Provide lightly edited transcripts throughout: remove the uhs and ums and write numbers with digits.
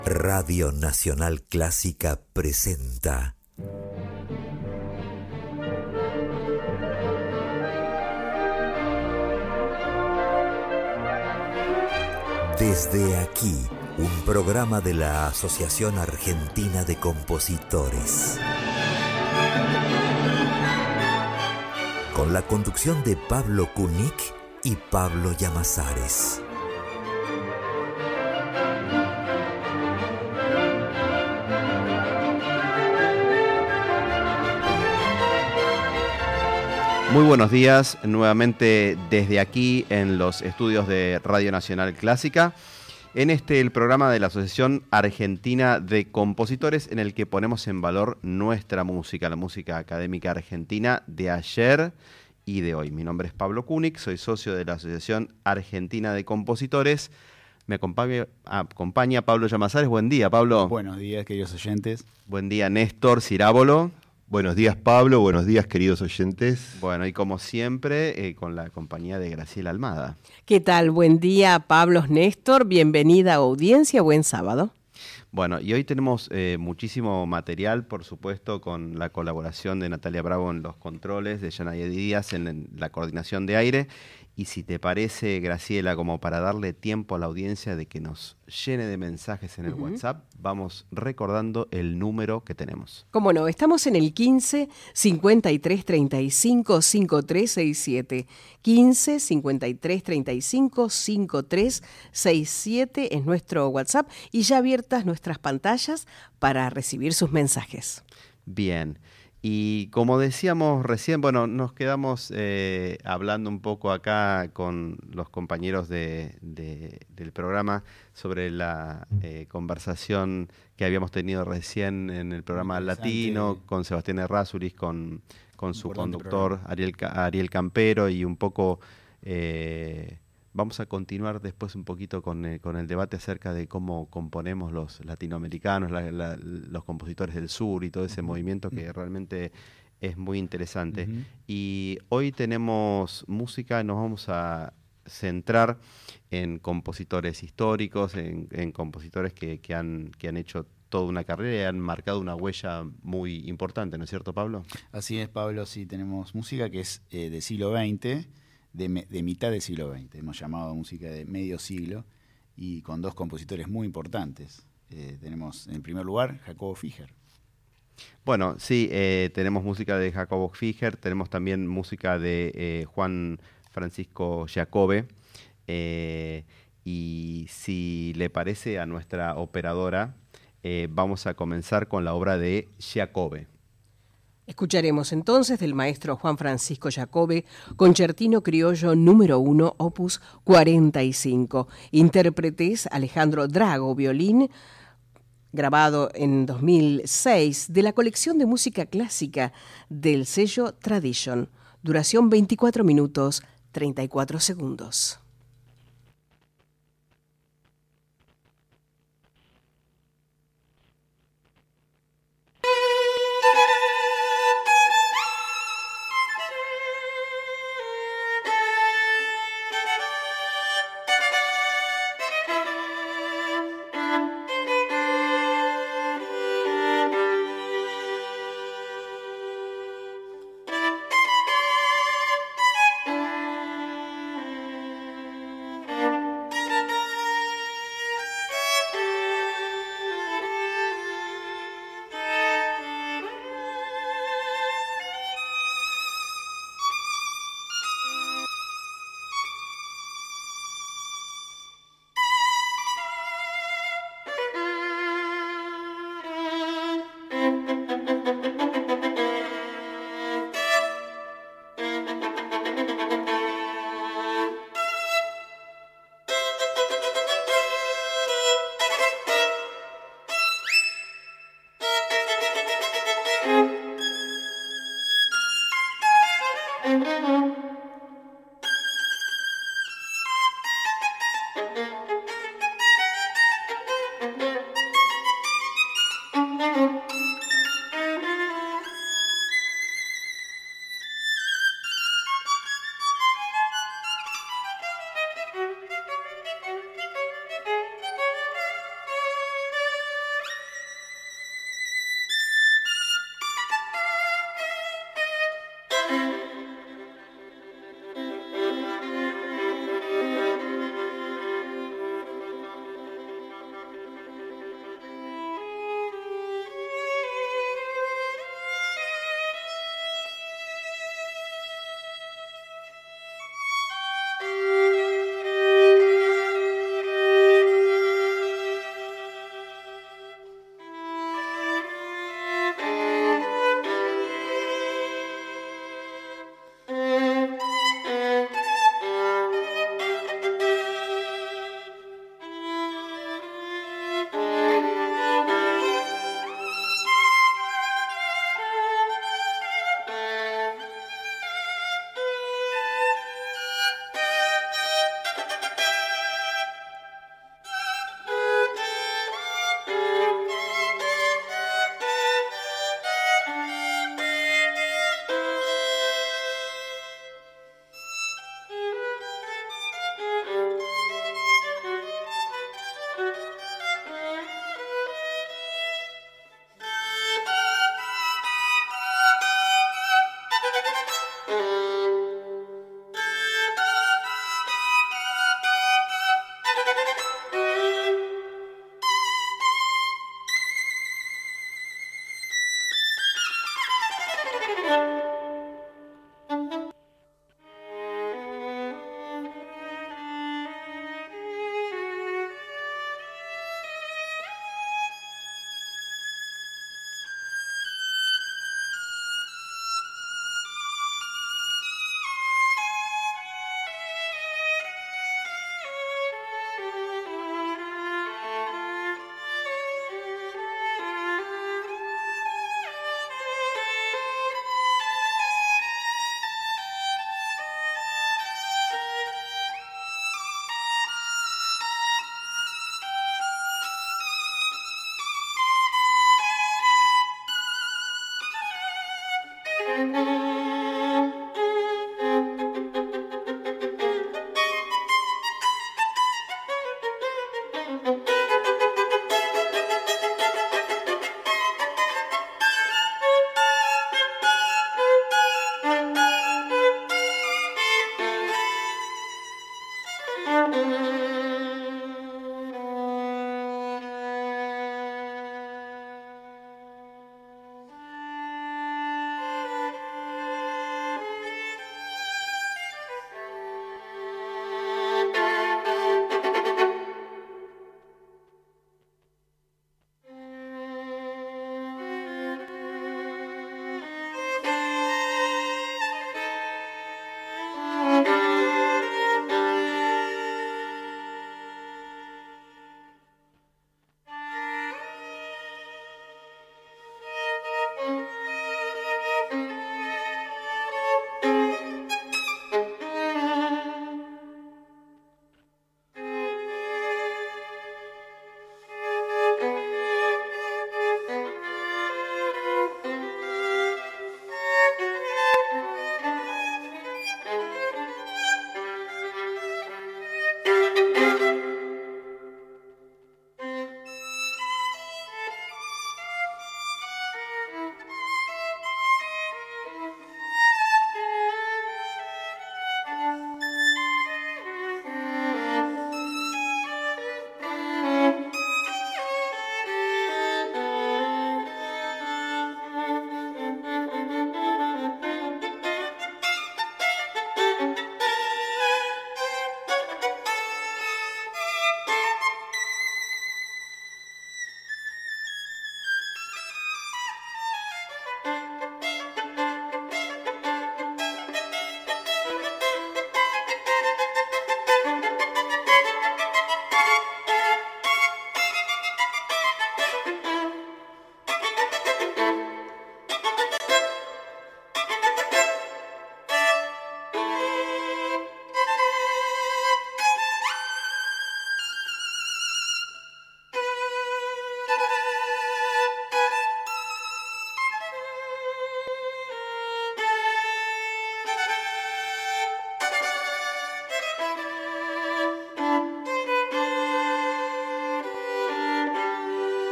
Radio Nacional Clásica presenta Desde aquí, un programa de la Asociación Argentina de Compositores. Con la conducción de Pablo Kunik y Pablo Llamazares. Muy buenos días, nuevamente desde aquí en los estudios de Radio Nacional Clásica, en el programa de la Asociación Argentina de Compositores, en el que ponemos en valor nuestra música, la música académica argentina de ayer y de hoy. Mi nombre es Pablo Kunik, soy socio de la Asociación Argentina de Compositores. Me acompaña Pablo Llamazares. Buen día, Pablo. Buenos días, queridos oyentes. Buen día, Néstor Cirábolo. Buenos días, Pablo. Buenos días, queridos oyentes. Bueno, y como siempre, con la compañía de Graciela Almada. ¿Qué tal? Buen día, Pablo, Néstor. Bienvenida a audiencia. Buen sábado. Bueno, y hoy tenemos muchísimo material, por supuesto, con la colaboración de Natalia Bravo en los controles, de Yanaya Díaz en la coordinación de aire. Y si te parece, Graciela, como para darle tiempo a la audiencia de que nos llene de mensajes en el WhatsApp, vamos recordando el número que tenemos. Cómo no, estamos en el 15 53 35 5367. 15 53 35 5367 es nuestro WhatsApp y ya abiertas nuestras pantallas para recibir sus mensajes. Bien. Y como decíamos recién, bueno, nos quedamos hablando un poco acá con los compañeros del programa sobre la conversación que habíamos tenido recién en el programa latino con Sebastián Errázuriz, con su conductor Ariel Campero, y un poco vamos a continuar después un poquito con el debate acerca de cómo componemos los latinoamericanos, los compositores del sur y todo ese movimiento que realmente es muy interesante. Y hoy tenemos música, nos vamos a centrar en compositores históricos, en compositores que han hecho toda una carrera y han marcado una huella muy importante, ¿no es cierto, Pablo? Así es, Pablo, sí, tenemos música que es del siglo XX, de mitad del siglo XX, hemos llamado música de medio siglo, y con dos compositores muy importantes. Tenemos en primer lugar Jacobo Figer. Bueno, sí, tenemos música de Jacobo Figer, tenemos también música de Juan Francisco Giacobbe, y si le parece a nuestra operadora, vamos a comenzar con la obra de Giacobbe. Escucharemos entonces del maestro Juan Francisco Giacobbe, Concertino Criollo número 1, opus 45. Intérpretes Alejandro Drago, violín, grabado en 2006, de la colección de música clásica del sello Tradition. Duración 24 minutos, 34 segundos.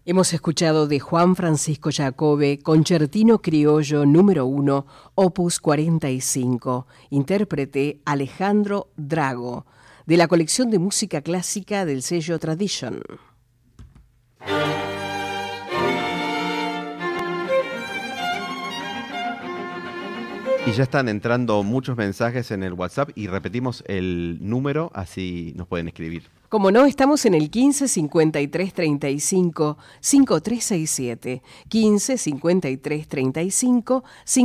Hemos escuchado de Juan Francisco Jacobe, Concertino Criollo número 1, opus 45, intérprete Alejandro Drago, de la colección de música clásica del sello Tradition. Y ya están entrando muchos mensajes en el WhatsApp y repetimos el número, así nos pueden escribir. Como no, estamos en el 15 53 35 5367. 15 53 35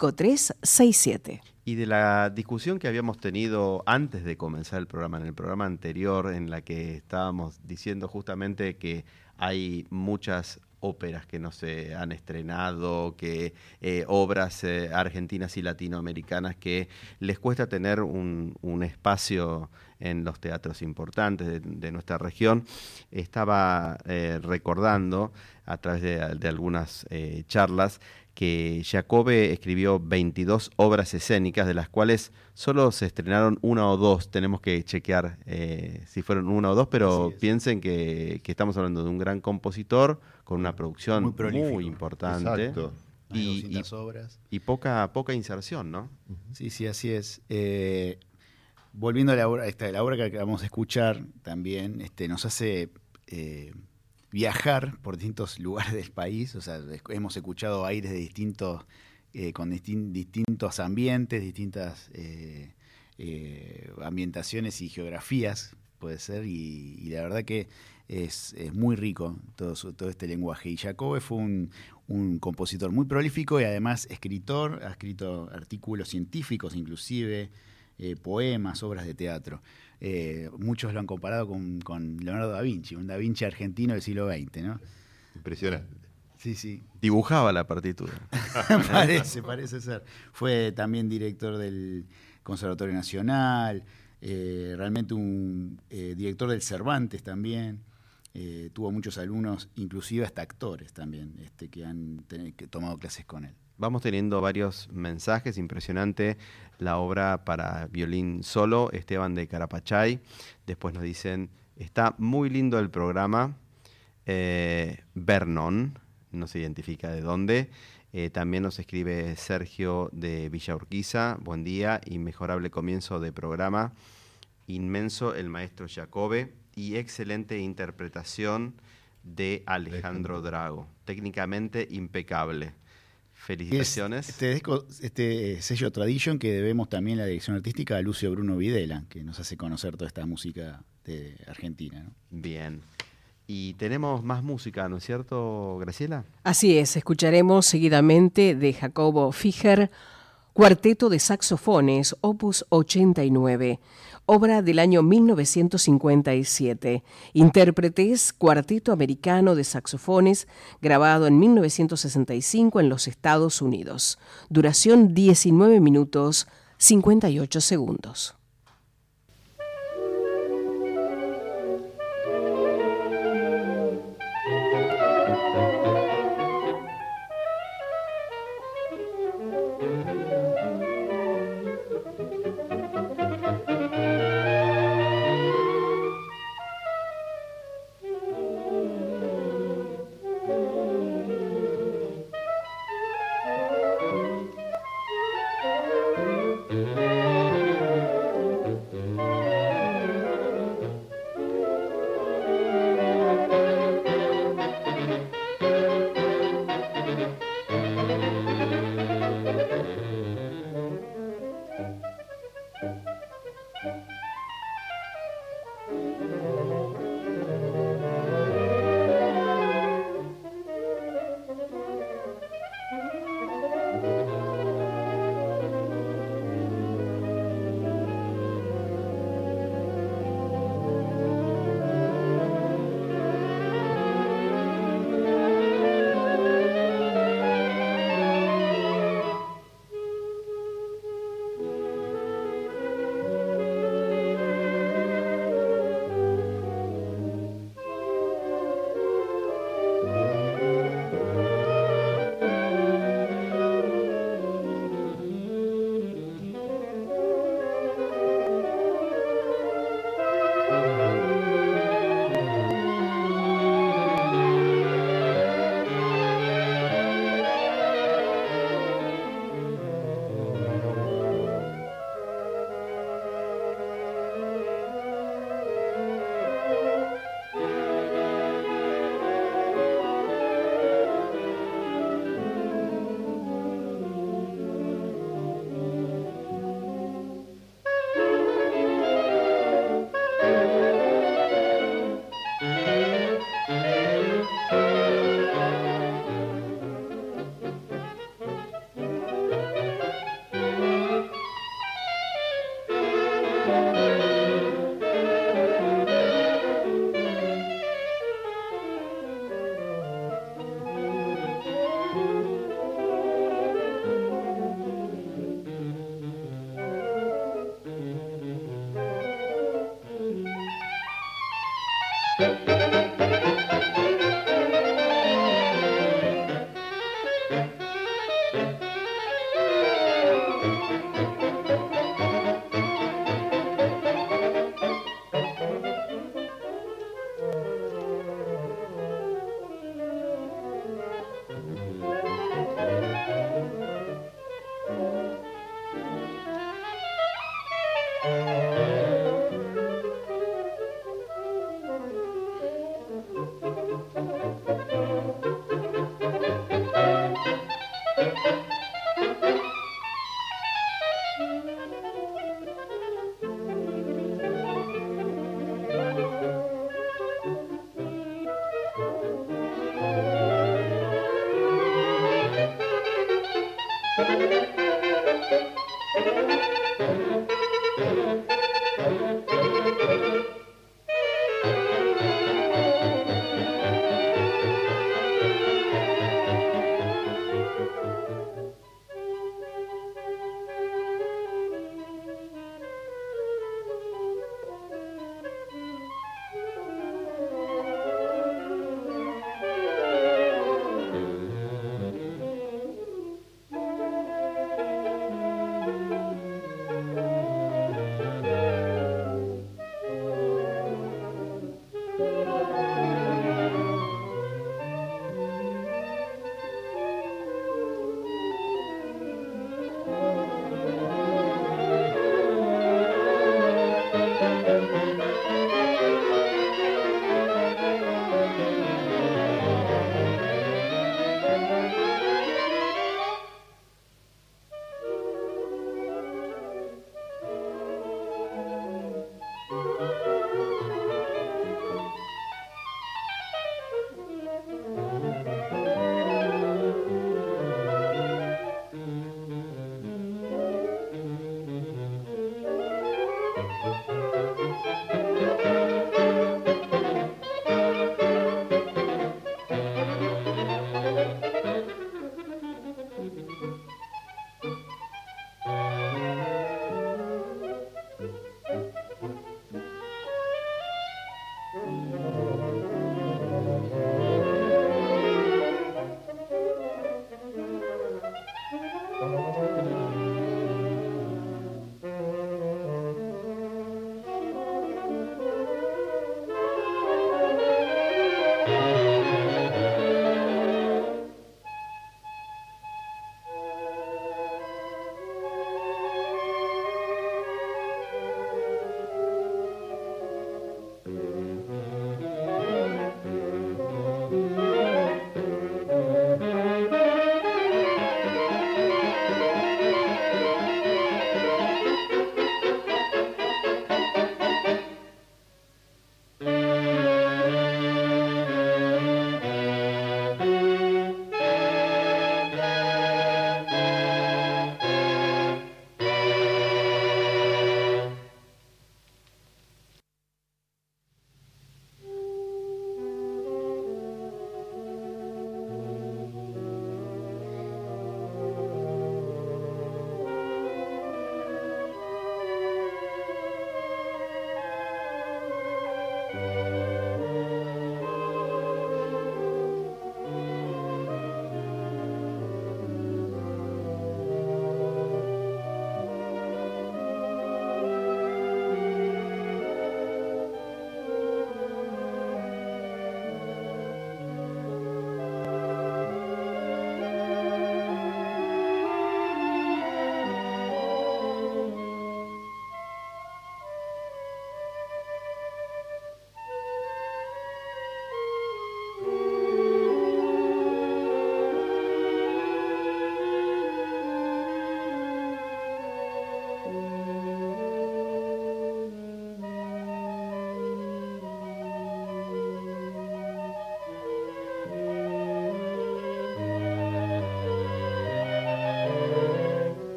5367. Y de la discusión que habíamos tenido antes de comenzar el programa, en el programa anterior, en la que estábamos diciendo justamente que hay muchas óperas que no se han estrenado, que obras argentinas y latinoamericanas que les cuesta tener un espacio en los teatros importantes de nuestra región. Estaba recordando a través de algunas charlas que Jacobe escribió 22 obras escénicas, de las cuales solo se estrenaron una o dos. Tenemos que chequear si fueron una o dos, pero piensen que estamos hablando de un gran compositor con una producción muy importante. Exacto. Obras. Y poca inserción, ¿no? Sí, sí, así es. Volviendo a la obra que acabamos de escuchar, también nos hace viajar por distintos lugares del país. O sea, hemos escuchado aires de distintos, con distintos ambientes, distintas ambientaciones y geografías, puede ser, y la verdad que es muy rico todo este lenguaje. Y Jacobe fue un compositor muy prolífico y además escritor, ha escrito artículos científicos inclusive, poemas, obras de teatro. Muchos lo han comparado con Leonardo da Vinci, un da Vinci argentino del siglo XX, ¿no? Impresionante. Sí, sí. Dibujaba la partitura. Parece ser. Fue también director del Conservatorio Nacional, realmente un director del Cervantes también. Tuvo muchos alumnos, inclusive hasta actores también, que han tomado clases con él. Vamos teniendo varios mensajes, impresionante la obra para violín solo, Esteban de Carapachay. Después nos dicen, está muy lindo el programa, Vernon, no se identifica de dónde. También nos escribe Sergio de Villa Urquiza, buen día, inmejorable comienzo de programa, inmenso el maestro Jacobe y excelente interpretación de Alejandro Drago, técnicamente impecable. Felicitaciones. Este sello Tradition que debemos también la dirección artística a Lucio Bruno Videla, que nos hace conocer toda esta música de Argentina, ¿no? Bien. Y tenemos más música, ¿no es cierto, Graciela? Así es, escucharemos seguidamente de Jacobo Figer, Cuarteto de Saxofones, opus 89, obra del año 1957. Intérpretes, Cuarteto Americano de Saxofones, grabado en 1965 en los Estados Unidos. Duración 19 minutos 58 segundos.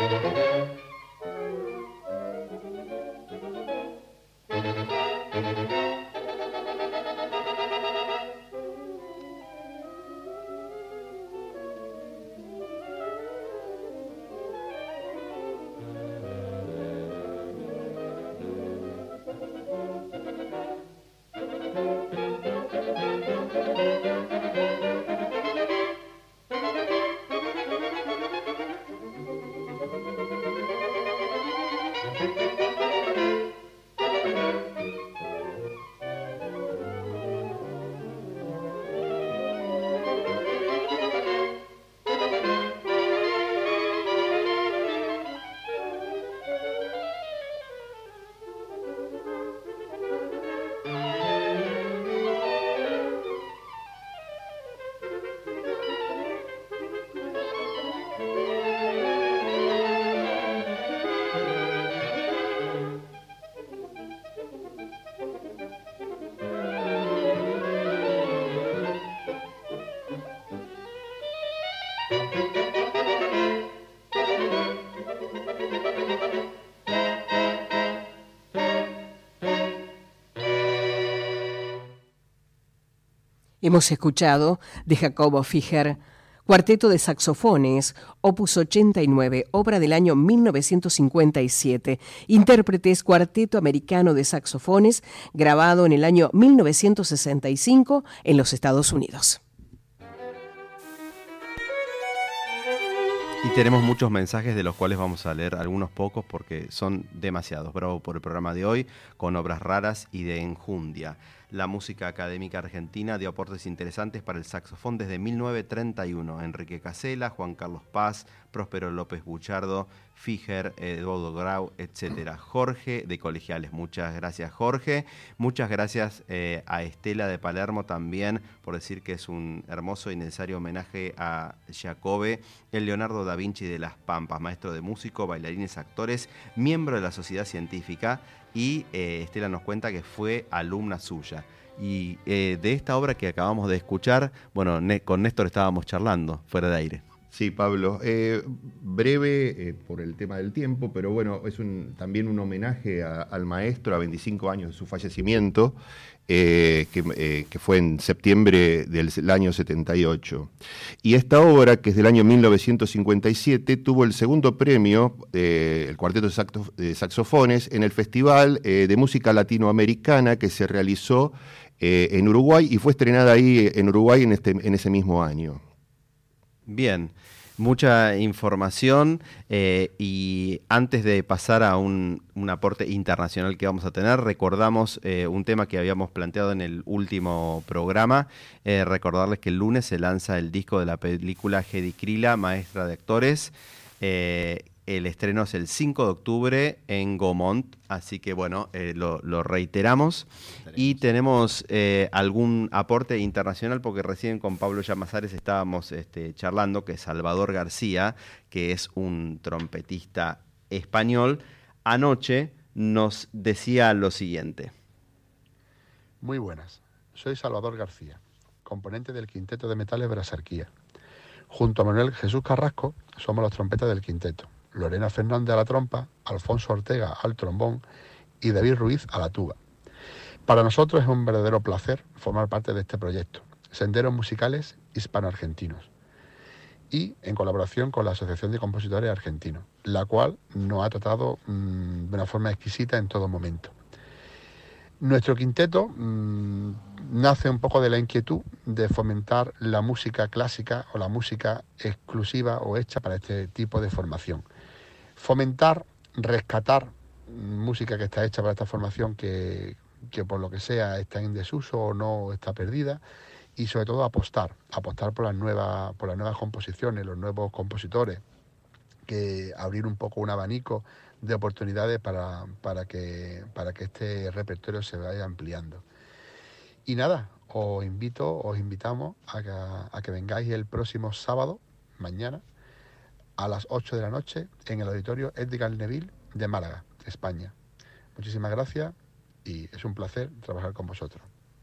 Hemos escuchado de Jacobo Figer, Cuarteto de Saxofones, opus 89, obra del año 1957. Intérpretes, Cuarteto Americano de Saxofones, grabado en el año 1965 en los Estados Unidos. Y tenemos muchos mensajes de los cuales vamos a leer algunos pocos porque son demasiados. Bravo por el programa de hoy, con obras raras y de enjundia. La música académica argentina dio aportes interesantes para el saxofón desde 1931. Enrique Casella, Juan Carlos Paz, Próspero López Buchardo, Figer, Eduardo Grau, etc. Jorge de Colegiales. Muchas gracias, Jorge. Muchas gracias a Estela de Palermo también por decir que es un hermoso y necesario homenaje a Giacobbe, el Leonardo da Vinci de Las Pampas, maestro de músico, bailarines, actores, miembro de la Sociedad Científica. Y Estela nos cuenta que fue alumna suya. Y de esta obra que acabamos de escuchar, bueno, con Néstor estábamos charlando fuera de aire. Sí, Pablo. Breve por el tema del tiempo, pero bueno, es también un homenaje al maestro a 25 años de su fallecimiento, que fue en septiembre del año 78. Y esta obra, que es del año 1957, tuvo el segundo premio, el Cuarteto de Saxofones, en el Festival de Música Latinoamericana que se realizó en Uruguay y fue estrenada ahí en Uruguay en ese mismo año. Bien, mucha información y antes de pasar a un aporte internacional que vamos a tener, recordamos un tema que habíamos planteado en el último programa, recordarles que el lunes se lanza el disco de la película Hedy Krila, maestra de actores. El estreno es el 5 de octubre en Gaumont, así que bueno, lo reiteramos. Y tenemos algún aporte internacional, porque recién con Pablo Llamazares estábamos charlando que Salvador García, que es un trompetista español, anoche nos decía lo siguiente. Muy buenas, soy Salvador García, componente del Quinteto de Metales Brasarquía. Junto a Manuel Jesús Carrasco somos los trompetas del quinteto. Lorena Fernández a la trompa, Alfonso Ortega al trombón y David Ruiz a la tuba. Para nosotros es un verdadero placer formar parte de este proyecto, Senderos Musicales Hispano-Argentinos, y en colaboración con la Asociación de Compositores Argentinos, la cual nos ha tratado de una forma exquisita en todo momento. Nuestro quinteto nace un poco de la inquietud de fomentar la música clásica o la música exclusiva o hecha para este tipo de formación. Fomentar, rescatar música que está hecha para esta formación que por lo que sea está en desuso o no está perdida, y sobre todo apostar por las nuevas composiciones, los nuevos compositores, que abrir un poco un abanico de oportunidades para que este repertorio se vaya ampliando. Y nada, os invitamos a que vengáis el próximo sábado, mañana, a las 8 de la noche, en el Auditorio Edgar Neville de Málaga, España. Muchísimas gracias y es un placer trabajar con vosotros.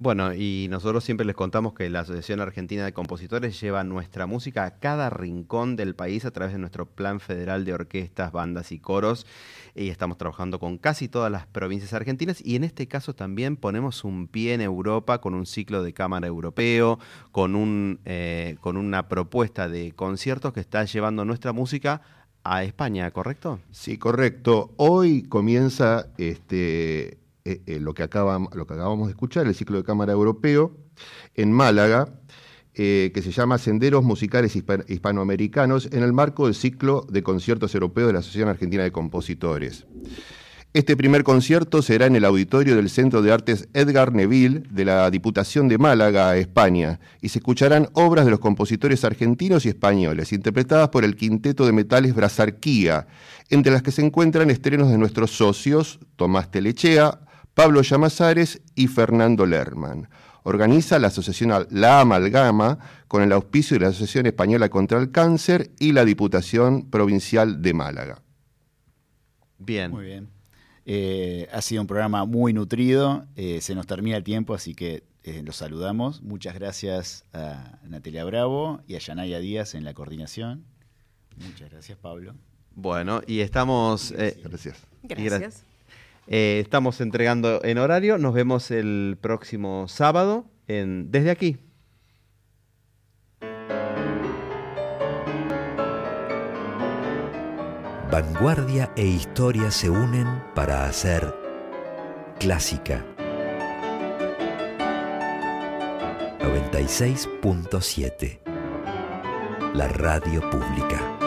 Bueno, y nosotros siempre les contamos que la Asociación Argentina de Compositores lleva nuestra música a cada rincón del país a través de nuestro Plan Federal de Orquestas, Bandas y Coros, y estamos trabajando con casi todas las provincias argentinas, y en este caso también ponemos un pie en Europa con un ciclo de cámara europeo, con una propuesta de conciertos que está llevando nuestra música a España, ¿correcto? Sí, correcto. Hoy comienza lo que acabamos de escuchar, el ciclo de cámara europeo, en Málaga, que se llama Senderos Musicales Hispanoamericanos, en el marco del ciclo de conciertos europeos de la Asociación Argentina de Compositores. Este primer concierto será en el auditorio del Centro de Artes Edgar Neville de la Diputación de Málaga, España, y se escucharán obras de los compositores argentinos y españoles, interpretadas por el Quinteto de Metales Brasarquía, entre las que se encuentran estrenos de nuestros socios, Tomás Telechea, Pablo Llamazares y Fernando Lerman. Organiza la asociación La Amalgama con el auspicio de la Asociación Española contra el Cáncer y la Diputación Provincial de Málaga. Bien. Muy bien. Ha sido un programa muy nutrido, se nos termina el tiempo, así que los saludamos. Muchas gracias a Natalia Bravo y a Yanaya Díaz en la coordinación. Muchas gracias, Pablo. Bueno, y estamos... Gracias. Gracias. Estamos entregando en horario. Nos vemos el próximo sábado Desde Aquí. Vanguardia e historia se unen para hacer clásica. 96.7. La radio pública.